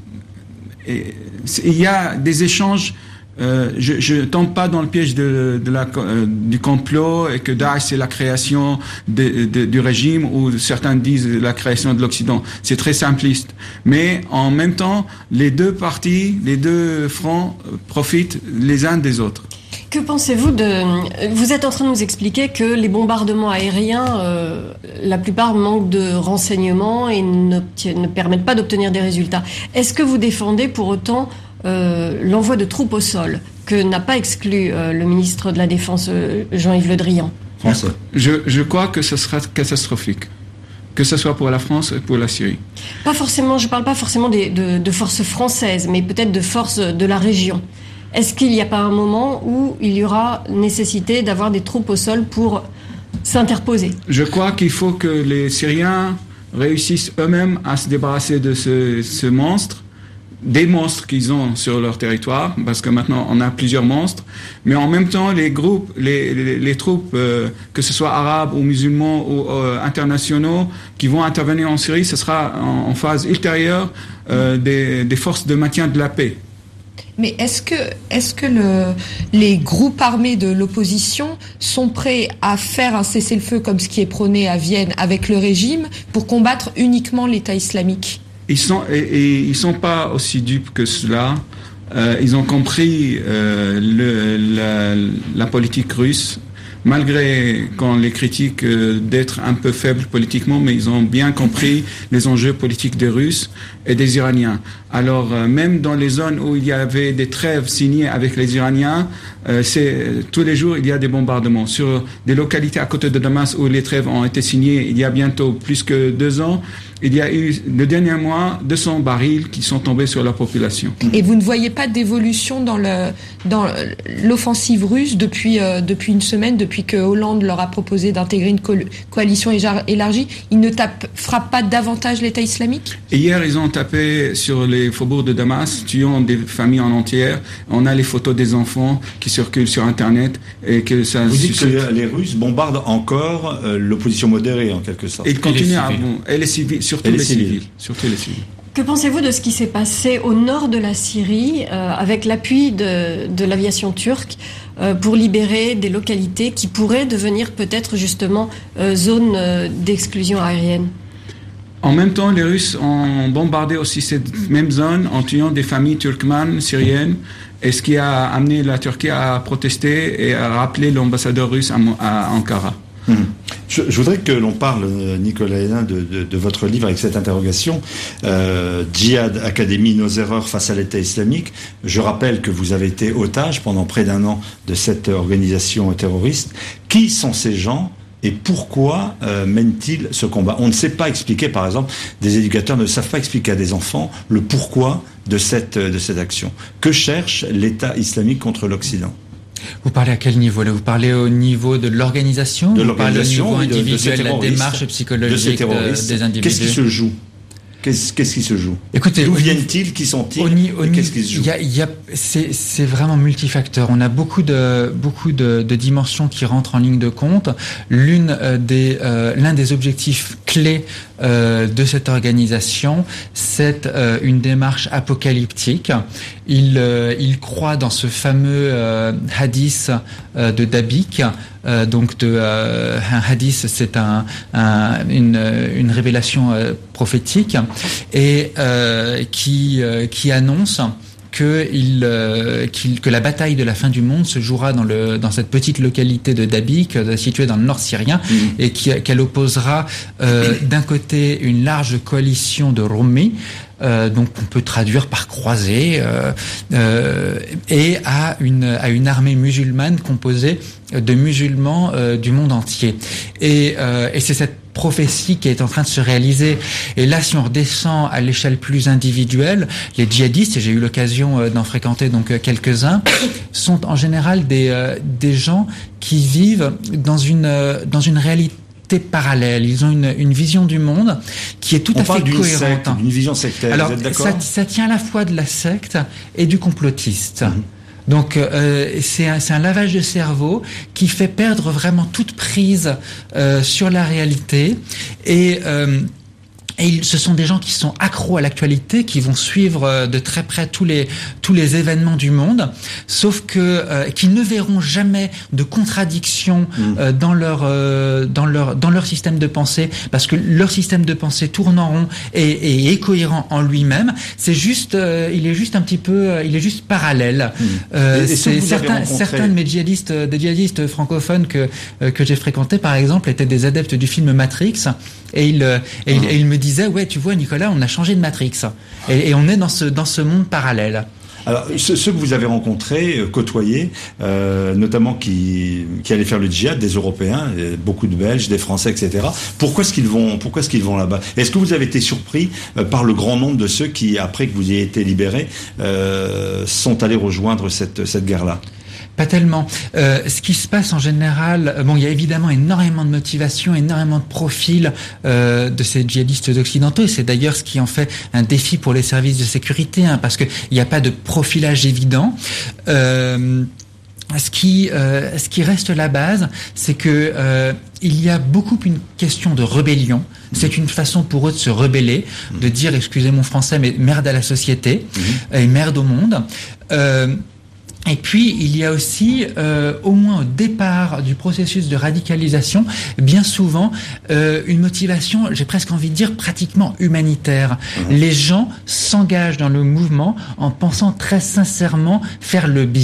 et, il y a des échanges. Euh, je ne tombe pas dans le piège de, de la, euh, du complot et que Daesh c'est la création de, de, du régime, ou certains disent la création de l'Occident. C'est très simpliste. Mais en même temps, les deux partis, les deux fronts profitent les uns des autres. Que pensez-vous de... Vous êtes en train de nous expliquer que les bombardements aériens, euh, la plupart manquent de renseignements et ne permettent pas d'obtenir des résultats. Est-ce que vous défendez pour autant euh, l'envoi de troupes au sol, que n'a pas exclu euh, le ministre de la Défense, euh, Jean-Yves Le Drian? Français. Je, je crois que ce sera catastrophique, que ce soit pour la France et pour la Syrie. Pas forcément, je ne parle pas forcément des, de, de forces françaises, mais peut-être de forces de la région. Est-ce qu'il n'y a pas un moment où il y aura nécessité d'avoir des troupes au sol pour s'interposer? Je crois qu'il faut que les Syriens réussissent eux-mêmes à se débarrasser de ce, ce monstre, des monstres qu'ils ont sur leur territoire, parce que maintenant on a plusieurs monstres, mais en même temps les groupes, les, les, les troupes, euh, que ce soit arabes ou musulmans ou euh, internationaux, qui vont intervenir en Syrie, ce sera en, en phase ultérieure euh, des, des forces de maintien de la paix. Mais est-ce que, est-ce que le, les groupes armés de l'opposition sont prêts à faire un cessez-le-feu comme ce qui est prôné à Vienne avec le régime pour combattre uniquement l'État islamique? Ils sont, et, et ils sont pas aussi dupes que cela. Euh, ils ont compris euh, le, la, la politique russe. malgré qu'on les critique euh, d'être un peu faibles politiquement, mais ils ont bien compris les enjeux politiques des Russes et des Iraniens. Alors, euh, même dans les zones où il y avait des trêves signées avec les Iraniens, euh, c'est tous les jours il y a des bombardements. Sur des localités à côté de Damas où les trêves ont été signées il y a bientôt plus que deux ans, il y a eu, le dernier mois, deux cents barils qui sont tombés sur la population. Et vous ne voyez pas d'évolution dans le dans l'offensive russe depuis euh, depuis une semaine, depuis que Hollande leur a proposé d'intégrer une co- coalition élargie. Ils ne tapent, frappent pas davantage l'État islamique? Et hier, ils ont tapé sur les faubourgs de Damas, tuant des familles en entière. On a les photos des enfants qui circulent sur Internet et que ça. Vous dites que les Russes bombardent encore euh, l'opposition modérée en quelque sorte. Et ils continuent à bon, et les civils, surtout les, les civils. civils, surtout les civils. Que pensez-vous de ce qui s'est passé au nord de la Syrie euh, avec l'appui de, de l'aviation turque euh, pour libérer des localités qui pourraient devenir peut-être justement euh, zones euh, d'exclusion aérienne? En même temps, les Russes ont bombardé aussi cette même zone en tuant des familles turkmanes, syriennes, et ce qui a amené la Turquie à protester et à rappeler l'ambassadeur russe à, à Ankara. Mmh. Je, je voudrais que l'on parle, Nicolas Hénin, de, de, de votre livre avec cette interrogation. Euh, Djihad Academy, nos erreurs face à l'État islamique. Je rappelle que vous avez été otage pendant près d'un an de cette organisation terroriste. Qui sont ces gens et pourquoi euh, mènent-ils ce combat? On ne sait pas expliquer, par exemple, des éducateurs ne savent pas expliquer à des enfants le pourquoi de cette, de cette action. Que cherche l'État islamique contre l'Occident? Vous parlez à quel niveau là? Vous parlez au niveau de l'organisation? De vous parlez au niveau oui, de, individuel, de la démarche psychologique de de, des individus? Qu'est-ce qui se joue? Qu'est-ce, qu'est-ce qui se joue? Écoutez, d'où viennent-ils? Qui sont-ils? Au, au, qu'est-ce qui se joue? y a, y a, c'est, c'est vraiment multifacteur. On a beaucoup de beaucoup de, de dimensions qui rentrent en ligne de compte. L'une euh, des euh, l'un des objectifs clés euh, de cette organisation, c'est euh, une démarche apocalyptique. Il euh, il croit dans ce fameux euh, hadith euh, de Dabik. Euh, donc de euh, un hadith, c'est un, un une une révélation euh, prophétique et euh, qui euh, qui annonce que il euh, qu'il, que la bataille de la fin du monde se jouera dans le dans cette petite localité de Dabik euh, située dans le nord syrien mmh. et qui, qu'elle opposera euh, d'un côté une large coalition de Roumi. Euh, donc on peut traduire par croisée euh, euh, et à une à une armée musulmane composée de musulmans euh, du monde entier et euh, et c'est cette prophétie qui est en train de se réaliser. Et là, si on redescend à l'échelle plus individuelle, les djihadistes, et j'ai eu l'occasion euh, d'en fréquenter donc euh, quelques-uns, sont en général des euh, des gens qui vivent dans une euh, dans une réalité parallèle. Ils ont une, une vision du monde qui est tout On à fait d'une cohérente. Secte, d'une vision sectaire. Alors, vous êtes d'accord? ça, ça tient à la fois de la secte et du complotiste. Mmh. Donc euh, c'est, un, c'est un lavage de cerveau qui fait perdre vraiment toute prise euh, sur la réalité et euh, Et ils, ce sont des gens qui sont accros à l'actualité, qui vont suivre de très près tous les tous les événements du monde, sauf que euh, qui ne verront jamais de contradiction euh, dans leur euh, dans leur dans leur système de pensée, parce que leur système de pensée tourne en rond et, et est cohérent en lui-même. C'est juste, euh, il est juste un petit peu, euh, il est juste parallèle. Mmh. Euh, et, et c'est certains rencontré... certains de mes djihadistes, des djihadistes francophones que euh, que j'ai fréquentés, par exemple, étaient des adeptes du film Matrix, et ils et, mmh. il, et ils me disait, ouais, tu vois, Nicolas, on a changé de Matrix. Et, et on est dans ce, dans ce monde parallèle. Alors, ceux, ceux que vous avez rencontrés, euh, côtoyés, euh, notamment qui, qui allaient faire le djihad, des Européens, beaucoup de Belges, des Français, et cetera. Pourquoi est-ce qu'ils vont, pourquoi est-ce qu'ils vont là-bas? Est-ce que vous avez été surpris euh, par le grand nombre de ceux qui, après que vous ayez été libérés, euh, sont allés rejoindre cette, cette guerre-là? Pas tellement. Euh, ce qui se passe en général, bon, il y a évidemment énormément de motivation, énormément de profils euh, de ces djihadistes occidentaux, et c'est d'ailleurs ce qui en fait un défi pour les services de sécurité, hein, parce que il n'y a pas de profilage évident. Euh, Ce qui, euh, ce qui reste la base, c'est que euh, il y a beaucoup une question de rébellion. C'est une façon pour eux de se rebeller, de dire, excusez mon français, mais merde à la société mmh. et merde au monde. Euh, Et puis, il y a aussi, euh, au moins au départ du processus de radicalisation, bien souvent, euh, une motivation, j'ai presque envie de dire, pratiquement humanitaire. Mmh. Les gens s'engagent dans le mouvement en pensant très sincèrement faire le bien.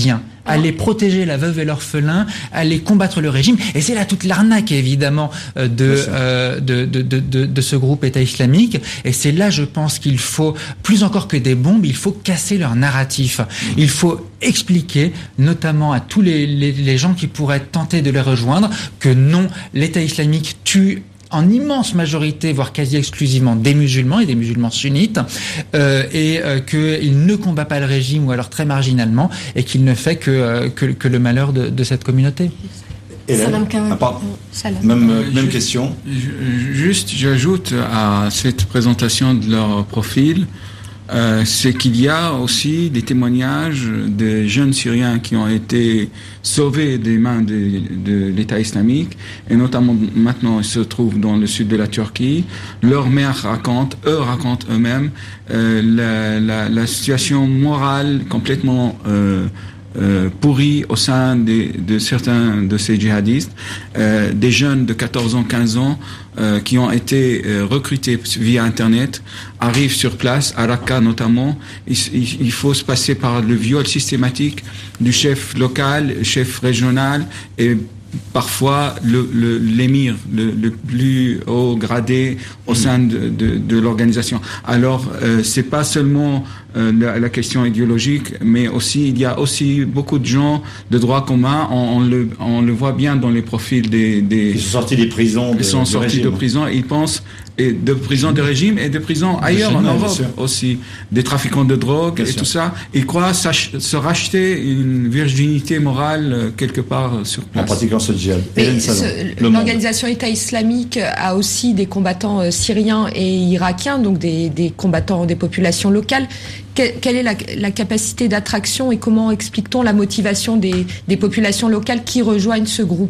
aller protéger la veuve et l'orphelin, aller combattre le régime. Et c'est là toute l'arnaque, évidemment, de, euh, de, de, de, de, de ce groupe État islamique. Et c'est là, je pense, qu'il faut, plus encore que des bombes, il faut casser leur narratif. Il faut expliquer, notamment à tous les, les, les gens qui pourraient tenter de les rejoindre, que non, l'État islamique tue en immense majorité, voire quasi exclusivement, des musulmans et des musulmans sunnites, euh, et euh, qu'il ne combat pas le régime, ou alors très marginalement, et qu'il ne fait que, euh, que, que le malheur de, de cette communauté. Salam ah, pardon. Même, euh, même juste, question. Juste, j'ajoute à cette présentation de leur profil, Euh, c'est qu'il y a aussi des témoignages de jeunes Syriens qui ont été sauvés des mains de, de l'État islamique, et notamment maintenant ils se trouvent dans le sud de la Turquie. Leurs mères racontent, eux racontent eux-mêmes euh, la, la, la situation morale complètement euh, Euh, pourris au sein de, de certains de ces djihadistes, euh, des jeunes de quatorze ans, quinze ans euh, qui ont été euh, recrutés via Internet, arrivent sur place, à Raqqa notamment. Il, il, il faut se passer par le viol systématique du chef local, chef régional et parfois le, le, l'émir, le, le plus haut gradé au sein de, de, de l'organisation. Alors, euh, c'est pas seulement euh, la, la question idéologique, mais aussi il y a aussi beaucoup de gens de droit commun. On, on le, on le voit bien dans les profils des, des ils sont sortis des prisons, de, ils sont de sortis régime. de prison. Ils pensent et de prison de régime et de prison ailleurs en Europe aussi, des trafiquants de drogue bien et sûr. Tout ça. Ils croient se racheter une virginité morale quelque part sur place. En pratiquant ce djihad. Ce, l'organisation État islamique a aussi des combattants syriens et irakiens, donc des, des combattants des populations locales. Quelle, quelle est la, la capacité d'attraction et comment explique-t-on la motivation des, des populations locales qui rejoignent ce groupe ?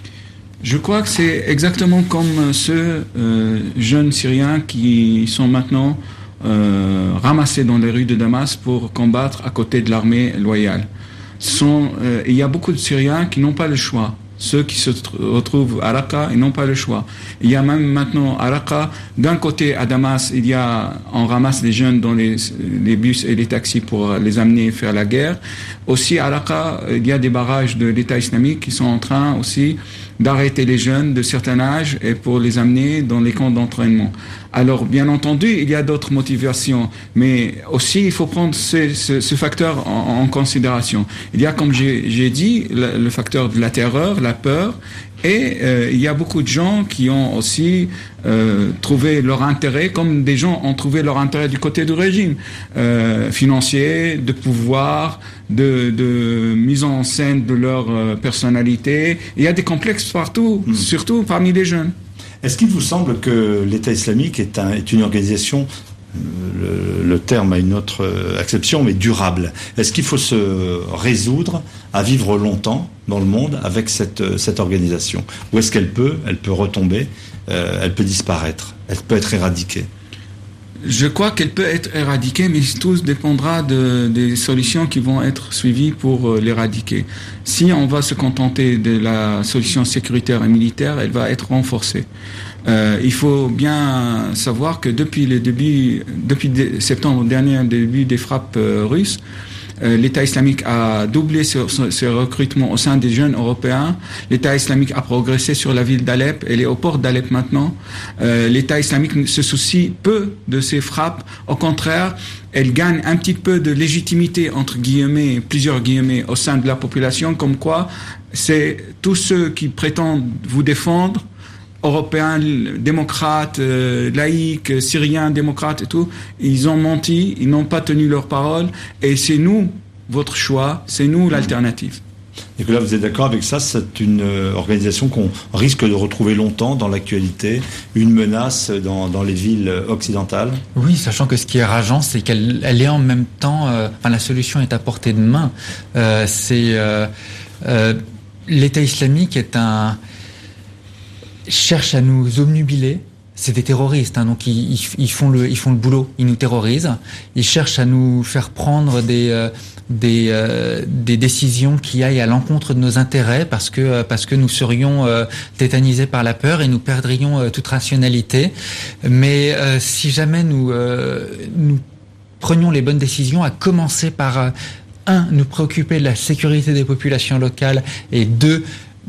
Je crois que c'est exactement comme ceux euh, jeunes Syriens qui sont maintenant euh, ramassés dans les rues de Damas pour combattre à côté de l'armée loyale. Sont, euh, il y a beaucoup de Syriens qui n'ont pas le choix. Ceux qui se retrouvent à Raqqa, ils n'ont pas le choix. Il y a même maintenant à Raqqa, d'un côté à Damas, il y a, on ramasse les jeunes dans les, les bus et les taxis pour les amener faire la guerre. Aussi à Raqqa, il y a des barrages de l'État islamique qui sont en train aussi d'arrêter les jeunes de certain âge et pour les amener dans les camps d'entraînement. Alors, bien entendu, il y a d'autres motivations, mais aussi il faut prendre ce, ce, ce facteur en, en considération. Il y a, comme j'ai, j'ai dit, le, le facteur de la terreur, la peur, et euh, il y a beaucoup de gens qui ont aussi euh, trouvé leur intérêt, comme des gens ont trouvé leur intérêt du côté du régime, euh, financier, de pouvoir, de, de mise en scène de leur euh, personnalité. Il y a des complexes partout, mmh. surtout parmi les jeunes. Est-ce qu'il vous semble que l'État islamique est, un, est une organisation, le, le terme a une autre acception, mais durable? Est-ce qu'il faut se résoudre à vivre longtemps dans le monde avec cette, cette organisation? Ou est-ce qu'elle peut, elle peut retomber, euh, elle peut disparaître, elle peut être éradiquée? Je crois qu'elle peut être éradiquée, mais tout dépendra de, des solutions qui vont être suivies pour l'éradiquer. Si on va se contenter de la solution sécuritaire et militaire, elle va être renforcée. Euh, il faut bien savoir que depuis le début, depuis septembre dernier, le début des frappes euh, russes, Euh, l'État islamique a doublé ses, ses recrutements au sein des jeunes européens. L'État islamique a progressé sur la ville d'Alep. Elle est au port d'Alep maintenant. Euh, L'État islamique se soucie peu de ces frappes. Au contraire, elle gagne un petit peu de légitimité, entre guillemets, plusieurs guillemets, au sein de la population, comme quoi c'est tous ceux qui prétendent vous défendre, européens, démocrates, euh, laïcs, syriens, démocrates et tout, ils ont menti, ils n'ont pas tenu leur parole, et c'est nous, votre choix, c'est nous l'alternative. Et que là, vous êtes d'accord avec ça? C'est une euh, organisation qu'on risque de retrouver longtemps dans l'actualité, une menace dans, dans les villes occidentales? Oui, sachant que ce qui est rageant, c'est qu'elle elle est en même temps... Euh, enfin, la solution est à portée de main. Euh, c'est... Euh, euh, l'État islamique est un... cherchent à nous obnubiler. C'est des terroristes, hein, donc ils, ils, ils font le, ils font le boulot, ils nous terrorisent. Ils cherchent à nous faire prendre des, euh, des, euh, des décisions qui aillent à l'encontre de nos intérêts, parce que euh, parce que nous serions euh, tétanisés par la peur et nous perdrions euh, toute rationalité. Mais euh, si jamais nous euh, nous prenions les bonnes décisions, à commencer par euh, un, nous préoccuper de la sécurité des populations locales et deux,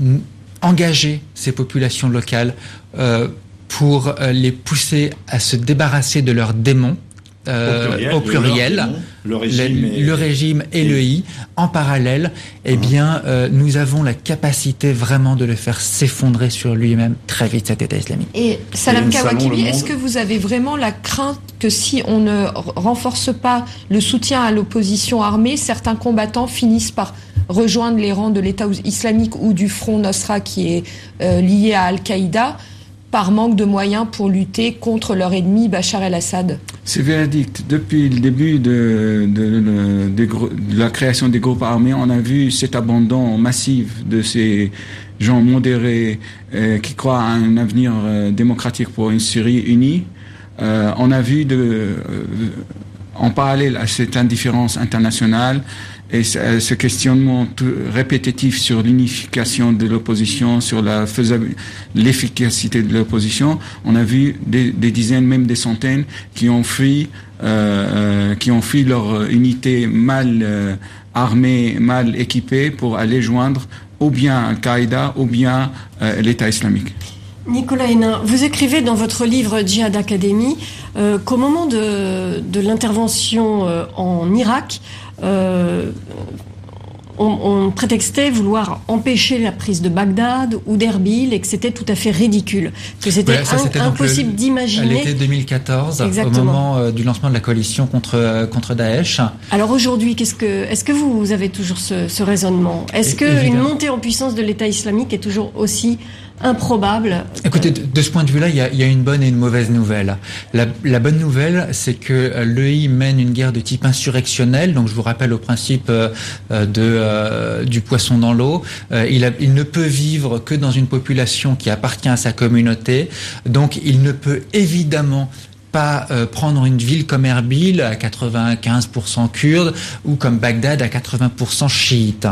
engager ces populations locales euh, pour euh, les pousser à se débarrasser de leurs démons. Euh, au pluriel, au pluriel le, le, régime, le, et, le régime et, et le I. En parallèle, eh uh-huh. bien, euh, nous avons la capacité vraiment de le faire s'effondrer sur lui-même très vite, cet État islamique. Et Salam Kawakibi, est-ce que vous avez vraiment la crainte que si on ne renforce pas le soutien à l'opposition armée, certains combattants finissent par rejoindre les rangs de l'État islamique ou du Front Nosra qui est euh, lié à Al-Qaïda par manque de moyens pour lutter contre leur ennemi Bachar el-Assad? C'est véridique. Depuis le début de, de, de, de, de la création des groupes armés, on a vu cet abandon massif de ces gens modérés euh, qui croient à un avenir euh, démocratique pour une Syrie unie. Euh, on a vu de, euh, en parallèle à cette indifférence internationale et ce questionnement répétitif sur l'unification de l'opposition, sur la faisabilité, l'efficacité de l'opposition, on a vu des, des dizaines, même des centaines, qui ont fui, euh, qui ont fui leur unité mal euh, armée, mal équipée pour aller joindre ou bien Al-Qaïda ou bien euh, l'État islamique. Nicolas Hénin, vous écrivez dans votre livre Djihad Academy euh, qu'au moment de, de l'intervention euh, en Irak, euh, on, on prétextait vouloir empêcher la prise de Bagdad ou d'Erbil et que c'était tout à fait ridicule, que c'était, ouais, ça, c'était in, impossible le, d'imaginer. À l'été deux mille quatorze, Exactement. Au moment euh, du lancement de la coalition contre euh, contre Daesh. Alors aujourd'hui, qu'est-ce que est-ce que vous, vous avez toujours ce, ce raisonnement? Est-ce que une montée en puissance de l'État islamique est toujours aussi improbable? Écoutez, de, de ce point de vue-là, il y a, il y a une bonne et une mauvaise nouvelle. La, la bonne nouvelle, c'est que l'E I mène une guerre de type insurrectionnel. Donc, je vous rappelle au principe euh, de euh, du poisson dans l'eau. Euh, il, a, il ne peut vivre que dans une population qui appartient à sa communauté. Donc, il ne peut évidemment pas euh, prendre une ville comme Erbil à quatre-vingt-quinze pour cent kurde ou comme Bagdad à quatre-vingts pour cent chiite.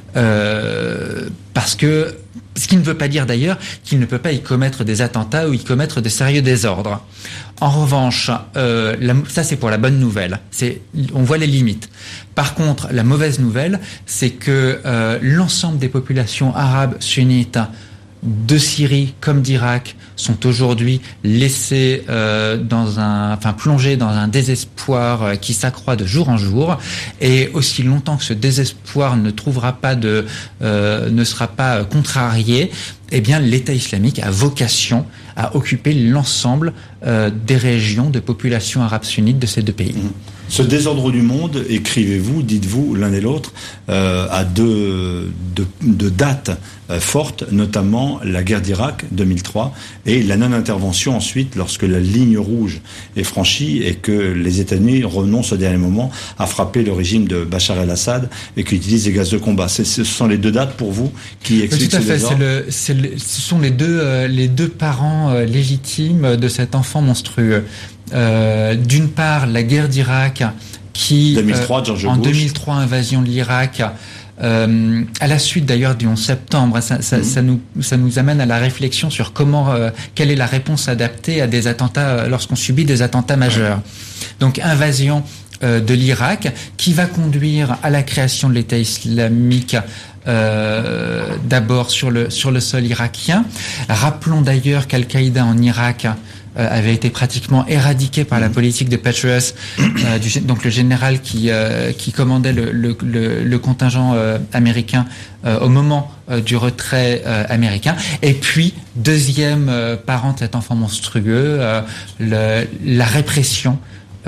Euh, parce que Ce qui ne veut pas dire d'ailleurs qu'il ne peut pas y commettre des attentats ou y commettre de sérieux désordres. En revanche, euh, la, ça c'est pour la bonne nouvelle. C'est, on voit les limites. Par contre, la mauvaise nouvelle, c'est que euh, l'ensemble des populations arabes sunnites de Syrie comme d'Irak sont aujourd'hui laissés euh, dans un, enfin plongés dans un désespoir euh, qui s'accroît de jour en jour. Et aussi longtemps que ce désespoir ne trouvera pas de, euh, ne sera pas contrarié, eh bien l'État islamique a vocation à occuper l'ensemble euh, des régions de population arabe sunnite de ces deux pays. Mmh. Ce désordre du monde, écrivez-vous, dites-vous l'un et l'autre, euh, à deux, deux, deux dates euh, fortes, notamment la guerre d'Irak deux mille trois et la non-intervention ensuite lorsque la ligne rouge est franchie et que les États-Unis renoncent au dernier moment à frapper le régime de Bachar el-Assad et qu'ils utilisent des gaz de combat. C'est, ce sont les deux dates pour vous qui expliquent ce désordre. Tout à fait. C'est le, c'est le, ce sont les deux, euh, les deux parents euh, légitimes de cet enfant monstrueux. Euh, d'une part, la guerre d'Irak qui, deux mille trois, euh, en deux mille trois, invasion de l'Irak, euh, à la suite d'ailleurs du onze septembre, ça, ça, mmh. ça, nous, ça nous amène à la réflexion sur comment, euh, quelle est la réponse adaptée à des attentats lorsqu'on subit des attentats majeurs. Donc, invasion euh, de l'Irak qui va conduire à la création de l'État islamique. Euh, d'abord sur le sur le sol irakien. Rappelons d'ailleurs qu'Al-Qaïda en Irak euh, avait été pratiquement éradiqué par la politique de Petraeus, euh, du, donc le général qui euh, qui commandait le le, le, le contingent euh, américain euh, au moment euh, du retrait euh, américain. Et puis deuxième euh, parent de cet enfant monstrueux, euh, le, la répression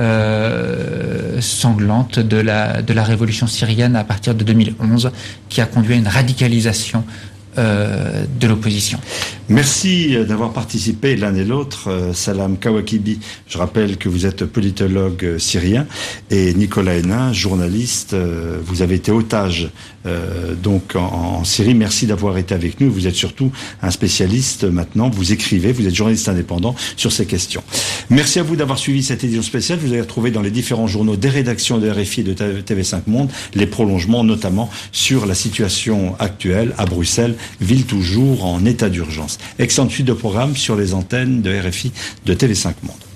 Euh, sanglante de la de la révolution syrienne à partir de deux mille onze, qui a conduit à une radicalisation euh, de l'opposition. Merci d'avoir participé l'un et l'autre. Euh, Salam Kawakibi, je rappelle que vous êtes politologue euh, syrien, et Nicolas Hénin, journaliste. Euh, vous avez été otage euh, donc en, en Syrie. Merci d'avoir été avec nous. Vous êtes surtout un spécialiste maintenant. Vous écrivez, vous êtes journaliste indépendant sur ces questions. Merci à vous d'avoir suivi cette édition spéciale. Vous allez retrouver dans les différents journaux des rédactions de R F I et de T V cinq Monde les prolongements, notamment sur la situation actuelle à Bruxelles, ville toujours en état d'urgence. Excellente suite de programme sur les antennes de R F I de T V cinq Monde.